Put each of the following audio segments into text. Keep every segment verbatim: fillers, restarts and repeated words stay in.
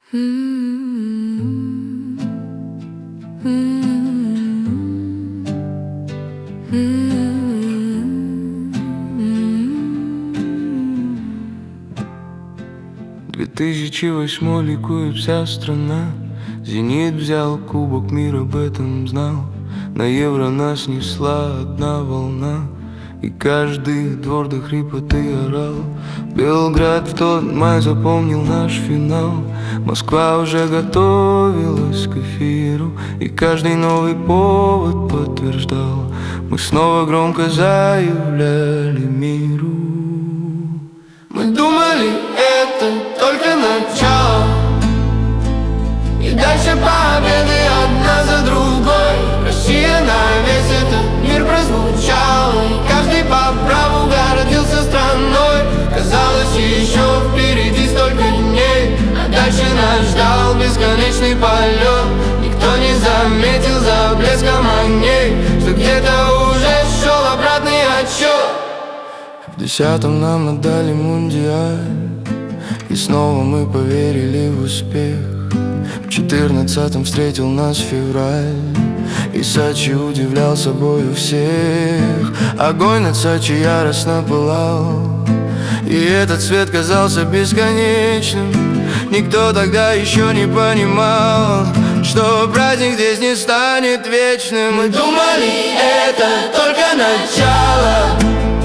Две тысячи восьмой ликует вся страна. Зенит взял кубок, мир об этом знал. На Евро нас несла одна волна, и каждый двор до хрипоты орал. Белград в тот май запомнил наш финал. Москва уже готовилась к эфиру, и каждый новый повод подтверждал: мы снова громко заявляли миру. Мы думали, это только начало, и дальше победы одна за другой. Россия на весь этот мир прозвучала, и каждый по праву гордился страной. Казалось, еще впереди столько дней, а дальше нас ждал бесконечный полет. Никто не заметил за блеском огней, что где-то уже шел обратный отсчет. В десятом нам отдали мундиаль, и снова мы поверили в успех. В четырнадцатом встретил нас февраль, и Сочи удивлял собою всех. Огонь над Сочи яростно пылал, и этот свет казался бесконечным. Никто тогда еще не понимал, что праздник здесь не станет вечным. Мы думали, это только начало,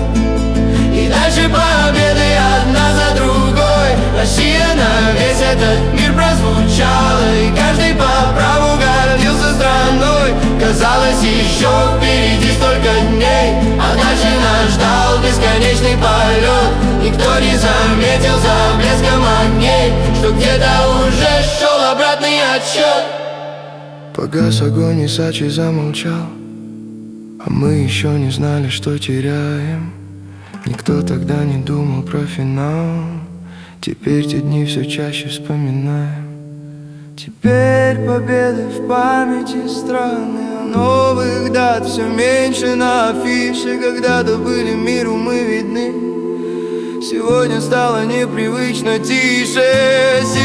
и дальше победы одна за другой. Россия на весь этот мир прозвучала, и каждый по праву гордился страной. Казалось, еще впереди столько дней, а дальше нас ждал бесконечный полет. Никто не заметил за блеском огней, что где-то уже шел обратный отсчет. Погас огонь, и Сочи замолчал, а мы еще не знали, что теряем. Никто тогда не думал про финал. Теперь те дни все чаще вспоминаем. Теперь победы в памяти страны, а новых дат все меньше на афише. Когда-то были миру мы видны, сегодня стало непривычно тише.